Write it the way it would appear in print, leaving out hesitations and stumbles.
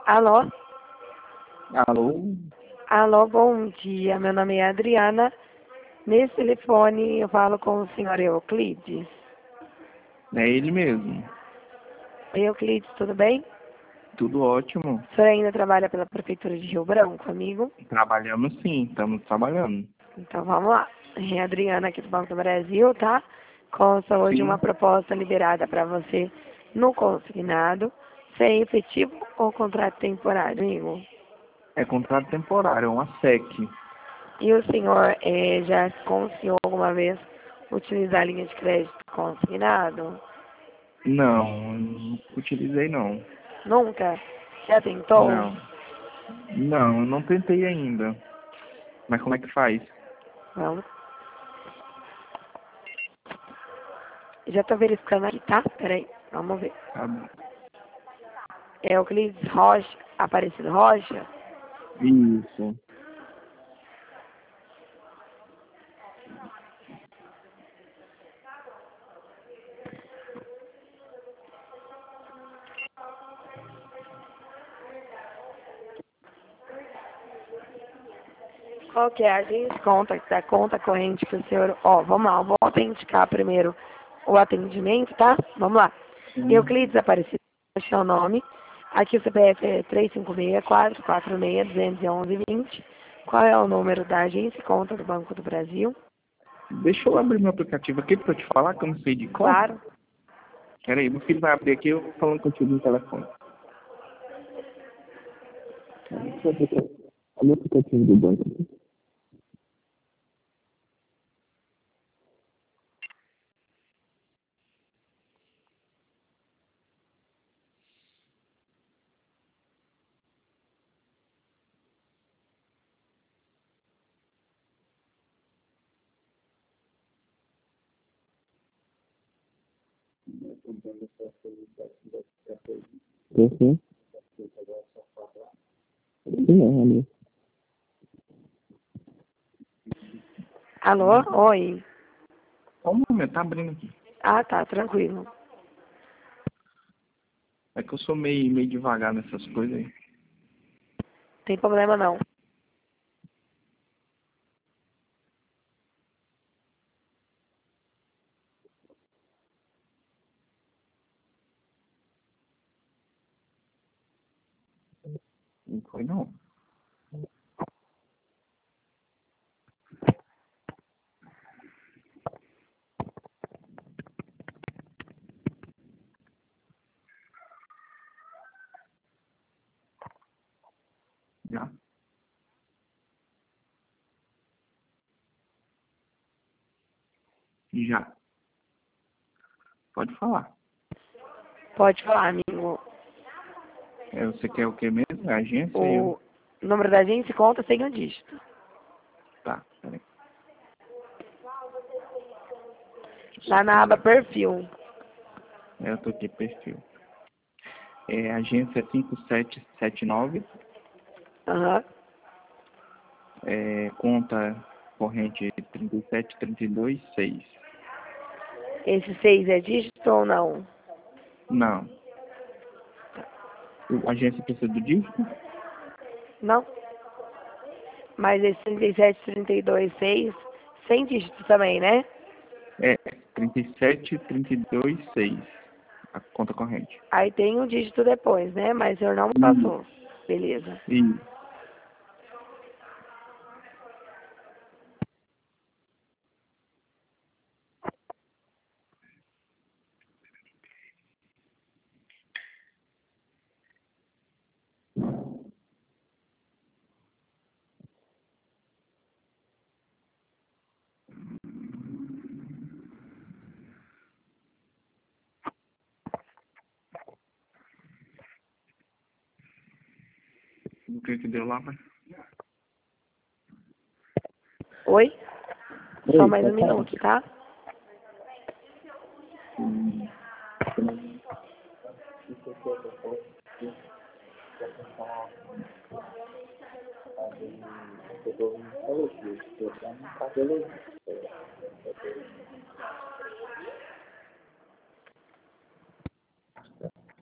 Alô? Alô? Alô, bom dia. Meu nome é Adriana. Nesse telefone eu falo com o senhor Euclides. É ele mesmo. Oi, Euclides, tudo bem? Tudo ótimo. O senhor ainda trabalha pela Prefeitura de Rio Branco comigo? Trabalhamos sim, estamos trabalhando. Então vamos lá. É a Adriana aqui do Banco do Brasil, tá? Consta hoje Sim, uma proposta liberada para você no consignado, sem efetivo ou contrato temporário, amigo. é contrato temporário, é uma SEC. E o senhor já conseguiu alguma vez utilizar a linha de crédito consignado? Não, não utilizei não. Nunca? Já tentou? Não. Não, eu não tentei ainda. Mas como é que faz? Vamos. Já estou verificando aqui, tá? Peraí, vamos ver. Tá bom. É Euclides Rocha, Aparecido Rocha? Isso. Qual que é a gente? Conta corrente que o senhor... Ó, vamos lá, eu vou autenticar primeiro o atendimento, tá? Vamos lá. Sim. Euclides Aparecido Rocha é o nome. Aqui o CPF é 356-446-211-20. Qual é o número da agência e conta do Banco do Brasil? Deixa eu abrir meu aplicativo aqui pra eu te falar que eu não sei de cor. Claro. Peraí, meu filho vai abrir aqui, eu vou falando contigo no telefone. Olha o aplicativo do banco aqui. Sim. Sim, é, ali. Alô? Oi. Só um momento, tá abrindo aqui. Ah, tá, tranquilo. É que eu sou meio devagar nessas coisas aí. Tem problema não. Não foi não. Já? Já. Pode falar. Pode falar, amigo. É, você quer o que mesmo? É a agência e eu. O número da agência e conta sem o dígito. Tá, peraí. Lá na aba perfil. É, eu tô aqui, perfil. É agência 5779, Aham. conta corrente 37326. Esse 6 é dígito ou não? Não. A agência precisa do dígito? Não. Mas esse 37, 32, 6, sem dígito também, né? É 37326. A conta corrente. Aí tem um dígito depois, né? Mas o senhor não me Isso. passou. Beleza. Isso. O que deu lá, pai? Oi? Só Oi, mais um pode falar. minuto, tá?